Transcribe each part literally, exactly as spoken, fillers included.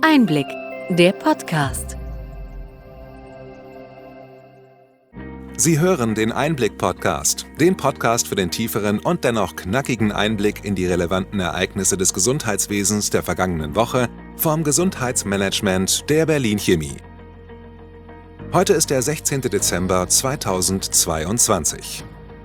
Einblick, der Podcast. Sie hören den Einblick-Podcast, den Podcast für den tieferen und dennoch knackigen Einblick in die relevanten Ereignisse des Gesundheitswesens der vergangenen Woche vom Gesundheitsmanagement der Berlin Chemie. Heute ist der sechzehnte Dezember zweitausendzweiundzwanzig.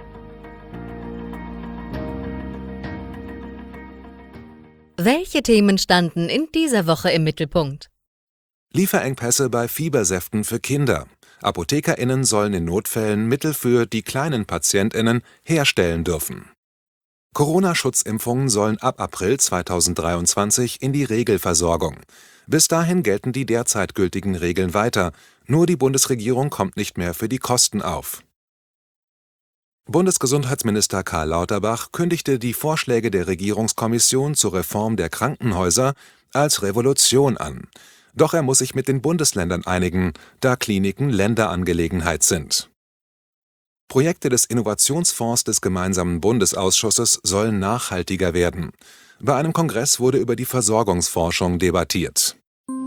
Welche Themen standen in dieser Woche im Mittelpunkt? Lieferengpässe bei Fiebersäften für Kinder. ApothekerInnen sollen in Notfällen Mittel für die kleinen PatientInnen herstellen dürfen. Corona-Schutzimpfungen sollen ab April zweitausenddreiundzwanzig in die Regelversorgung. Bis dahin gelten die derzeit gültigen Regeln weiter, nur die Bundesregierung kommt nicht mehr für die Kosten auf. Bundesgesundheitsminister Karl Lauterbach kündigte die Vorschläge der Regierungskommission zur Reform der Krankenhäuser als Revolution an. Doch er muss sich mit den Bundesländern einigen, da Kliniken Länderangelegenheit sind. Projekte des Innovationsfonds des gemeinsamen Bundesausschusses sollen nachhaltiger werden. Bei einem Kongress wurde über die Versorgungsforschung debattiert.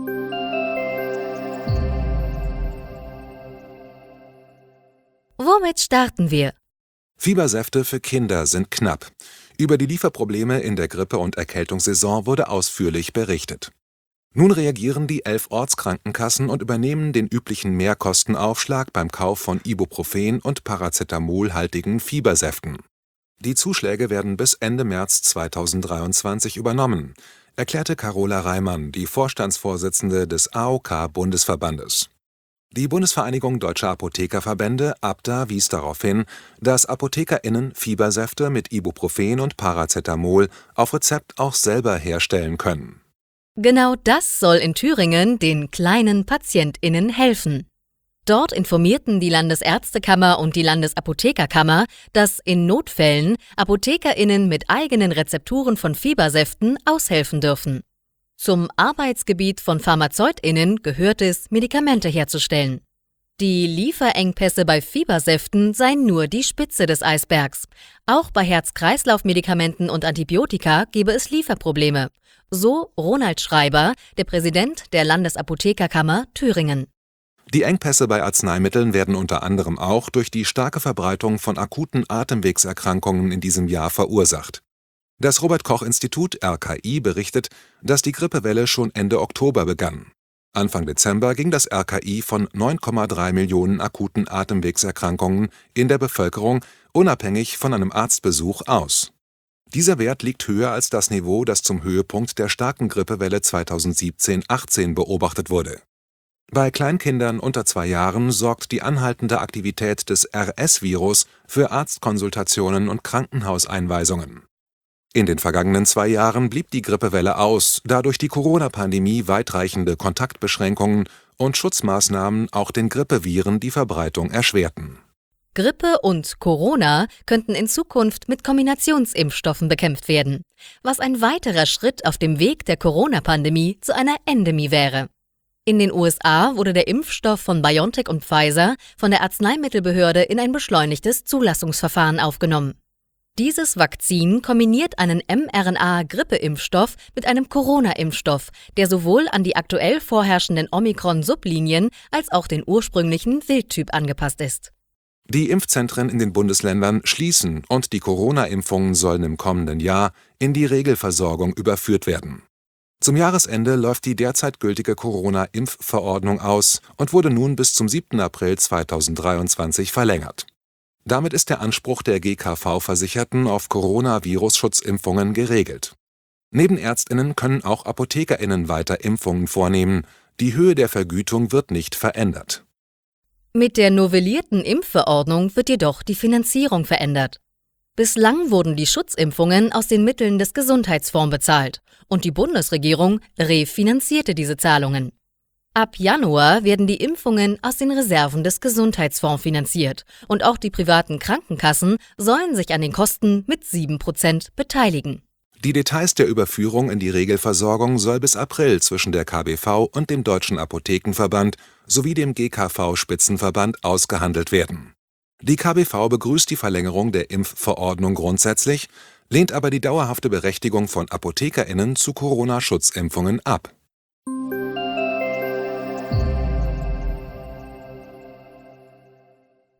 Womit starten wir? Fiebersäfte für Kinder sind knapp. Über die Lieferprobleme in der Grippe- und Erkältungssaison wurde ausführlich berichtet. Nun reagieren die elf Ortskrankenkassen und übernehmen den üblichen Mehrkostenaufschlag beim Kauf von Ibuprofen- und Paracetamolhaltigen Fiebersäften. Die Zuschläge werden bis Ende März zweitausenddreiundzwanzig übernommen, erklärte Carola Reimann, die Vorstandsvorsitzende des A O K-Bundesverbandes. Die Bundesvereinigung Deutscher Apothekerverbände (A B D A) wies darauf hin, dass ApothekerInnen Fiebersäfte mit Ibuprofen und Paracetamol auf Rezept auch selber herstellen können. Genau das soll in Thüringen den kleinen PatientInnen helfen. Dort informierten die Landesärztekammer und die Landesapothekerkammer, dass in Notfällen ApothekerInnen mit eigenen Rezepturen von Fiebersäften aushelfen dürfen. Zum Arbeitsgebiet von PharmazeutInnen gehört es, Medikamente herzustellen. Die Lieferengpässe bei Fiebersäften seien nur die Spitze des Eisbergs. Auch bei Herz-Kreislauf-Medikamenten und Antibiotika gebe es Lieferprobleme. So Ronald Schreiber, der Präsident der Landesapothekerkammer Thüringen. Die Engpässe bei Arzneimitteln werden unter anderem auch durch die starke Verbreitung von akuten Atemwegserkrankungen in diesem Jahr verursacht. Das Robert-Koch-Institut R K I berichtet, dass die Grippewelle schon Ende Oktober begann. Anfang Dezember ging das R K I von neun Komma drei Millionen akuten Atemwegserkrankungen in der Bevölkerung unabhängig von einem Arztbesuch aus. Dieser Wert liegt höher als das Niveau, das zum Höhepunkt der starken Grippewelle zweitausendsiebzehn achtzehn beobachtet wurde. Bei Kleinkindern unter zwei Jahren sorgt die anhaltende Aktivität des R S-Virus für Arztkonsultationen und Krankenhauseinweisungen. In den vergangenen zwei Jahren blieb die Grippewelle aus, da durch die Corona-Pandemie weitreichende Kontaktbeschränkungen und Schutzmaßnahmen auch den Grippeviren die Verbreitung erschwerten. Grippe und Corona könnten in Zukunft mit Kombinationsimpfstoffen bekämpft werden, was ein weiterer Schritt auf dem Weg der Corona-Pandemie zu einer Endemie wäre. In den U S A wurde der Impfstoff von BioNTech und Pfizer von der Arzneimittelbehörde in ein beschleunigtes Zulassungsverfahren aufgenommen. Dieses Vakzin kombiniert einen mRNA-Grippeimpfstoff mit einem Corona-Impfstoff, der sowohl an die aktuell vorherrschenden Omikron-Sublinien als auch den ursprünglichen Wildtyp angepasst ist. Die Impfzentren in den Bundesländern schließen und die Corona-Impfungen sollen im kommenden Jahr in die Regelversorgung überführt werden. Zum Jahresende läuft die derzeit gültige Corona-Impfverordnung aus und wurde nun bis zum siebten April zweitausenddreiundzwanzig verlängert. Damit ist der Anspruch der G K V-Versicherten auf Corona-Virus-Schutzimpfungen geregelt. Neben ÄrztInnen können auch ApothekerInnen weiter Impfungen vornehmen. Die Höhe der Vergütung wird nicht verändert. Mit der novellierten Impfverordnung wird jedoch die Finanzierung verändert. Bislang wurden die Schutzimpfungen aus den Mitteln des Gesundheitsfonds bezahlt und die Bundesregierung refinanzierte diese Zahlungen. Ab Januar werden die Impfungen aus den Reserven des Gesundheitsfonds finanziert und auch die privaten Krankenkassen sollen sich an den Kosten mit sieben Prozent beteiligen. Die Details der Überführung in die Regelversorgung soll bis April zwischen der K B V und dem Deutschen Apothekenverband sowie dem G K V-Spitzenverband ausgehandelt werden. Die K B V begrüßt die Verlängerung der Impfverordnung grundsätzlich, lehnt aber die dauerhafte Berechtigung von ApothekerInnen zu Corona-Schutzimpfungen ab.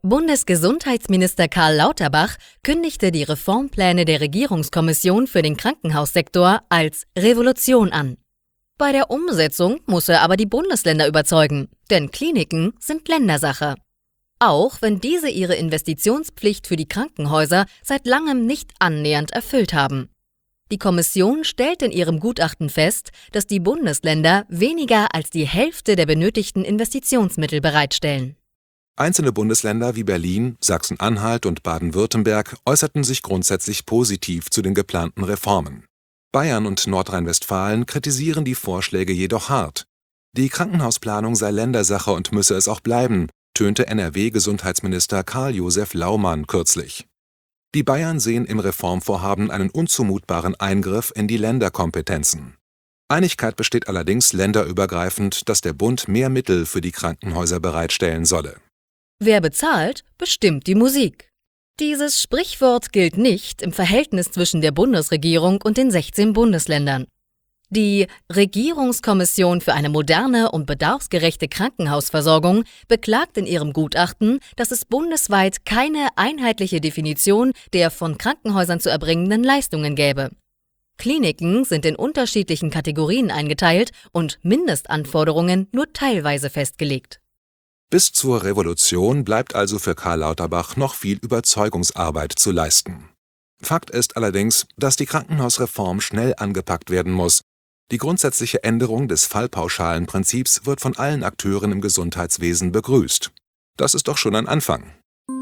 Bundesgesundheitsminister Karl Lauterbach kündigte die Reformpläne der Regierungskommission für den Krankenhaussektor als Revolution an. Bei der Umsetzung muss er aber die Bundesländer überzeugen, denn Kliniken sind Ländersache. Auch wenn diese ihre Investitionspflicht für die Krankenhäuser seit langem nicht annähernd erfüllt haben. Die Kommission stellt in ihrem Gutachten fest, dass die Bundesländer weniger als die Hälfte der benötigten Investitionsmittel bereitstellen. Einzelne Bundesländer wie Berlin, Sachsen-Anhalt und Baden-Württemberg äußerten sich grundsätzlich positiv zu den geplanten Reformen. Bayern und Nordrhein-Westfalen kritisieren die Vorschläge jedoch hart. Die Krankenhausplanung sei Ländersache und müsse es auch bleiben, tönte N R W-Gesundheitsminister Karl-Josef Laumann kürzlich. Die Bayern sehen im Reformvorhaben einen unzumutbaren Eingriff in die Länderkompetenzen. Einigkeit besteht allerdings länderübergreifend, dass der Bund mehr Mittel für die Krankenhäuser bereitstellen solle. Wer bezahlt, bestimmt die Musik. Dieses Sprichwort gilt nicht im Verhältnis zwischen der Bundesregierung und den sechzehn Bundesländern. Die Regierungskommission für eine moderne und bedarfsgerechte Krankenhausversorgung beklagt in ihrem Gutachten, dass es bundesweit keine einheitliche Definition der von Krankenhäusern zu erbringenden Leistungen gäbe. Kliniken sind in unterschiedlichen Kategorien eingeteilt und Mindestanforderungen nur teilweise festgelegt. Bis zur Revolution bleibt also für Karl Lauterbach noch viel Überzeugungsarbeit zu leisten. Fakt ist allerdings, dass die Krankenhausreform schnell angepackt werden muss. Die grundsätzliche Änderung des Fallpauschalenprinzips wird von allen Akteuren im Gesundheitswesen begrüßt. Das ist doch schon ein Anfang.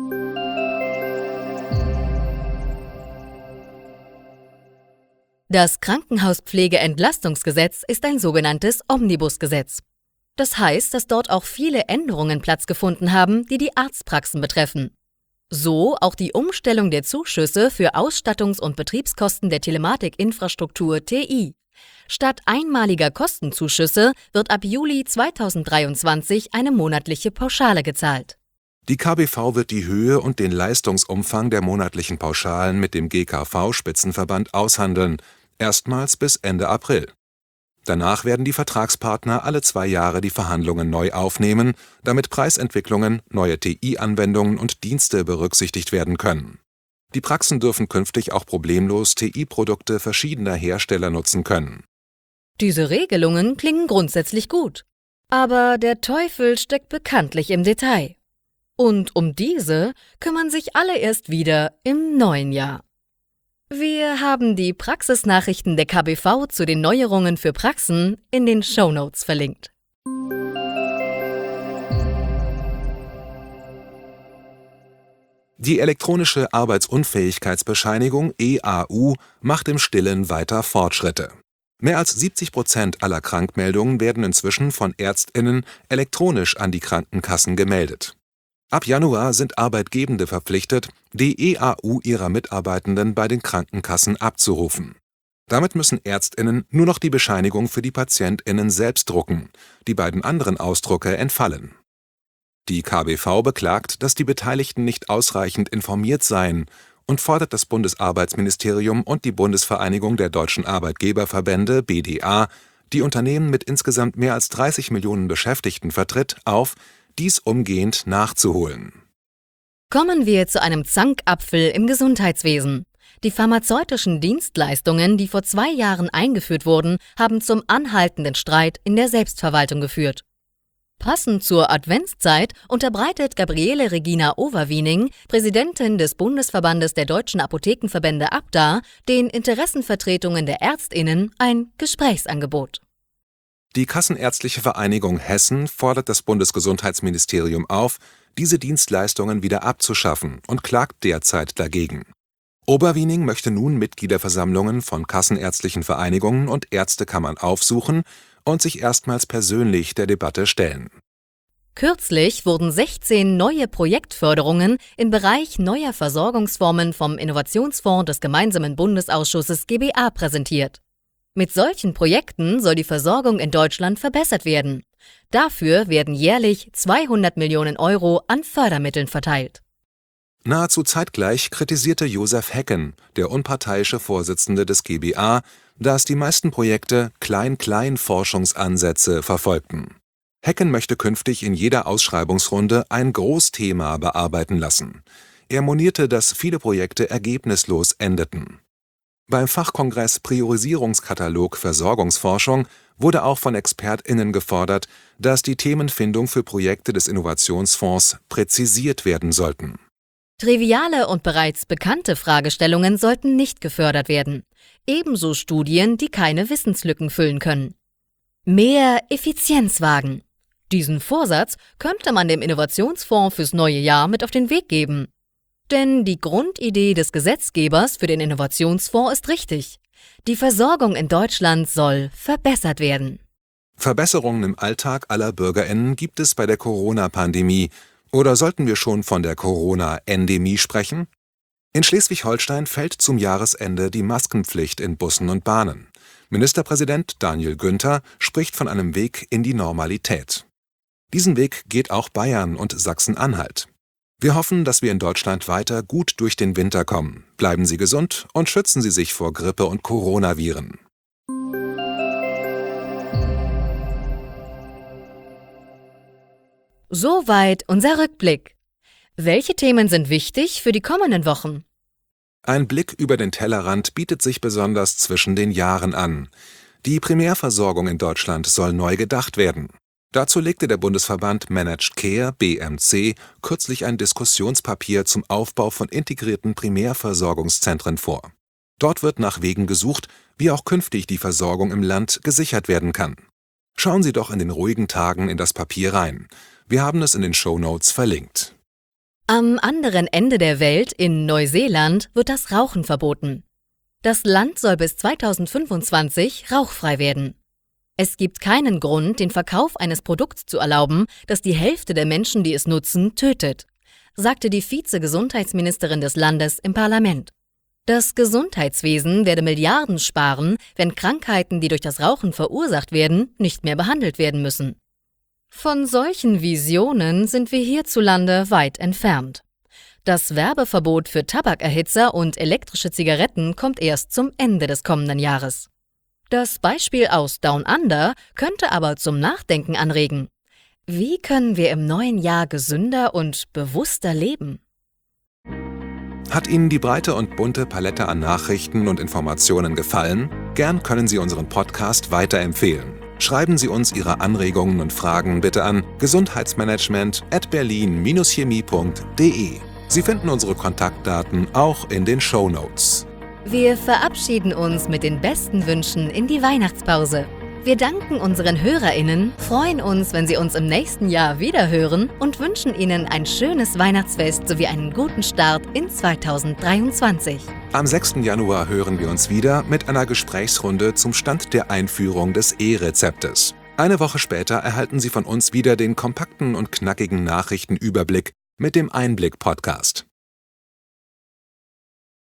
Das Krankenhauspflegeentlastungsgesetz ist ein sogenanntes Omnibusgesetz. Das heißt, dass dort auch viele Änderungen Platz gefunden haben, die die Arztpraxen betreffen. So auch die Umstellung der Zuschüsse für Ausstattungs- und Betriebskosten der Telematikinfrastruktur T I. Statt einmaliger Kostenzuschüsse wird ab Juli zweitausenddreiundzwanzig eine monatliche Pauschale gezahlt. Die K B V wird die Höhe und den Leistungsumfang der monatlichen Pauschalen mit dem G K V-Spitzenverband aushandeln, erstmals bis Ende April. Danach werden die Vertragspartner alle zwei Jahre die Verhandlungen neu aufnehmen, damit Preisentwicklungen, neue T I-Anwendungen und Dienste berücksichtigt werden können. Die Praxen dürfen künftig auch problemlos T I-Produkte verschiedener Hersteller nutzen können. Diese Regelungen klingen grundsätzlich gut. Aber der Teufel steckt bekanntlich im Detail. Und um diese kümmern sich alle erst wieder im neuen Jahr. Wir haben die Praxisnachrichten der K B V zu den Neuerungen für Praxen in den Shownotes verlinkt. Die elektronische Arbeitsunfähigkeitsbescheinigung E A U macht im Stillen weiter Fortschritte. Mehr als siebzig Prozent aller Krankmeldungen werden inzwischen von ÄrztInnen elektronisch an die Krankenkassen gemeldet. Ab Januar sind Arbeitgebende verpflichtet, die E A U ihrer Mitarbeitenden bei den Krankenkassen abzurufen. Damit müssen ÄrztInnen nur noch die Bescheinigung für die PatientInnen selbst drucken. Die beiden anderen Ausdrucke entfallen. Die K B V beklagt, dass die Beteiligten nicht ausreichend informiert seien und fordert das Bundesarbeitsministerium und die Bundesvereinigung der Deutschen Arbeitgeberverbände B D A, die Unternehmen mit insgesamt mehr als dreißig Millionen Beschäftigten vertritt, auf, dies umgehend nachzuholen. Kommen wir zu einem Zankapfel im Gesundheitswesen. Die pharmazeutischen Dienstleistungen, die vor zwei Jahren eingeführt wurden, haben zum anhaltenden Streit in der Selbstverwaltung geführt. Passend zur Adventszeit unterbreitet Gabriele Regina Overwiening, Präsidentin des Bundesverbandes der Deutschen Apothekenverbände A B D A, den Interessenvertretungen der ÄrztInnen ein Gesprächsangebot. Die Kassenärztliche Vereinigung Hessen fordert das Bundesgesundheitsministerium auf, diese Dienstleistungen wieder abzuschaffen und klagt derzeit dagegen. Overwiening möchte nun Mitgliederversammlungen von kassenärztlichen Vereinigungen und Ärztekammern aufsuchen und sich erstmals persönlich der Debatte stellen. Kürzlich wurden sechzehn neue Projektförderungen im Bereich neuer Versorgungsformen vom Innovationsfonds des gemeinsamen Bundesausschusses G B A präsentiert. Mit solchen Projekten soll die Versorgung in Deutschland verbessert werden. Dafür werden jährlich zweihundert Millionen Euro an Fördermitteln verteilt. Nahezu zeitgleich kritisierte Josef Hecken, der unparteiische Vorsitzende des G B A, dass die meisten Projekte Klein-Klein-Forschungsansätze verfolgten. Hecken möchte künftig in jeder Ausschreibungsrunde ein Großthema bearbeiten lassen. Er monierte, dass viele Projekte ergebnislos endeten. Beim Fachkongress Priorisierungskatalog Versorgungsforschung wurde auch von ExpertInnen gefordert, dass die Themenfindung für Projekte des Innovationsfonds präzisiert werden sollten. Triviale und bereits bekannte Fragestellungen sollten nicht gefördert werden. Ebenso Studien, die keine Wissenslücken füllen können. Mehr Effizienz wagen. Diesen Vorsatz könnte man dem Innovationsfonds fürs neue Jahr mit auf den Weg geben. Denn die Grundidee des Gesetzgebers für den Innovationsfonds ist richtig. Die Versorgung in Deutschland soll verbessert werden. Verbesserungen im Alltag aller BürgerInnen gibt es bei der Corona-Pandemie. Oder sollten wir schon von der Corona-Endemie sprechen? In Schleswig-Holstein fällt zum Jahresende die Maskenpflicht in Bussen und Bahnen. Ministerpräsident Daniel Günther spricht von einem Weg in die Normalität. Diesen Weg geht auch Bayern und Sachsen-Anhalt. Wir hoffen, dass wir in Deutschland weiter gut durch den Winter kommen. Bleiben Sie gesund und schützen Sie sich vor Grippe und Coronaviren. Soweit unser Rückblick. Welche Themen sind wichtig für die kommenden Wochen? Ein Blick über den Tellerrand bietet sich besonders zwischen den Jahren an. Die Primärversorgung in Deutschland soll neu gedacht werden. Dazu legte der Bundesverband Managed Care B M C kürzlich ein Diskussionspapier zum Aufbau von integrierten Primärversorgungszentren vor. Dort wird nach Wegen gesucht, wie auch künftig die Versorgung im Land gesichert werden kann. Schauen Sie doch in den ruhigen Tagen in das Papier rein. Wir haben es in den Shownotes verlinkt. Am anderen Ende der Welt, in Neuseeland, wird das Rauchen verboten. Das Land soll bis zweitausendfünfundzwanzig rauchfrei werden. Es gibt keinen Grund, den Verkauf eines Produkts zu erlauben, das die Hälfte der Menschen, die es nutzen, tötet, sagte die Vize-Gesundheitsministerin des Landes im Parlament. Das Gesundheitswesen werde Milliarden sparen, wenn Krankheiten, die durch das Rauchen verursacht werden, nicht mehr behandelt werden müssen. Von solchen Visionen sind wir hierzulande weit entfernt. Das Werbeverbot für Tabakerhitzer und elektrische Zigaretten kommt erst zum Ende des kommenden Jahres. Das Beispiel aus Down Under könnte aber zum Nachdenken anregen. Wie können wir im neuen Jahr gesünder und bewusster leben? Hat Ihnen die breite und bunte Palette an Nachrichten und Informationen gefallen? Gern können Sie unseren Podcast weiterempfehlen. Schreiben Sie uns Ihre Anregungen und Fragen bitte an gesundheitsmanagement at berlin dash chemie punkt de. Sie finden unsere Kontaktdaten auch in den Shownotes. Wir verabschieden uns mit den besten Wünschen in die Weihnachtspause. Wir danken unseren HörerInnen, freuen uns, wenn Sie uns im nächsten Jahr wiederhören und wünschen Ihnen ein schönes Weihnachtsfest sowie einen guten Start in zweitausenddreiundzwanzig. Am sechsten Januar hören wir uns wieder mit einer Gesprächsrunde zum Stand der Einführung des E-Rezeptes. Eine Woche später erhalten Sie von uns wieder den kompakten und knackigen Nachrichtenüberblick mit dem Einblick-Podcast.